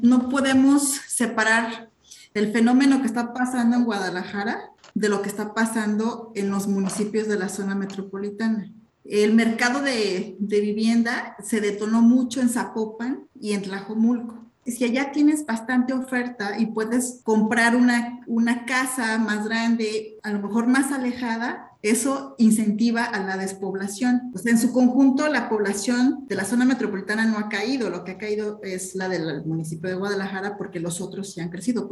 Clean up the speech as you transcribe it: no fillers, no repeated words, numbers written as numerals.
No podemos separar el fenómeno que está pasando en Guadalajara de lo que está pasando en los municipios de la zona metropolitana. El mercado de vivienda se detonó mucho en Zapopan y en Tlajomulco. Si allá tienes bastante oferta y puedes comprar una casa más grande, a lo mejor más alejada, eso incentiva a la despoblación. Pues en su conjunto, la población de la zona metropolitana no ha caído, lo que ha caído es la del municipio de Guadalajara porque los otros sí han crecido.